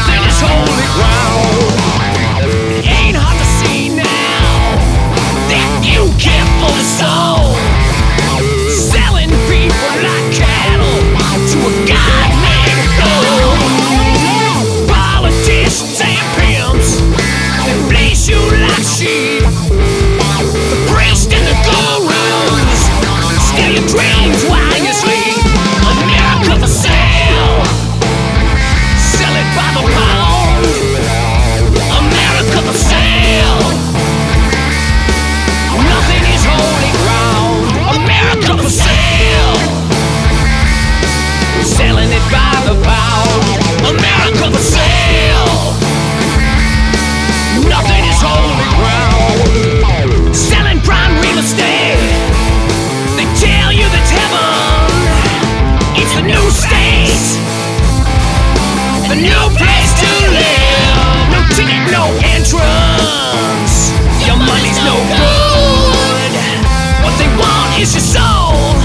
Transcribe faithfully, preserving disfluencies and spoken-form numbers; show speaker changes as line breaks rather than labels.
Nothing is holy ground. It ain't hard to see now that you can't fool the soul. Selling people like cattle to a god named gold. Politicians and pimps, they fleece you like sheep. The priest and the gurus steal your dreams while you sleep. America for sale, sell it by the pound. America for sale, nothing is holy ground. America for sale, selling it by the pound. America for sale, nothing is holy ground. Selling prime real estate, they tell you that's heaven. It's the new state, the new place to live. No ticket, no entrance, your money's no good. What they want is your soul.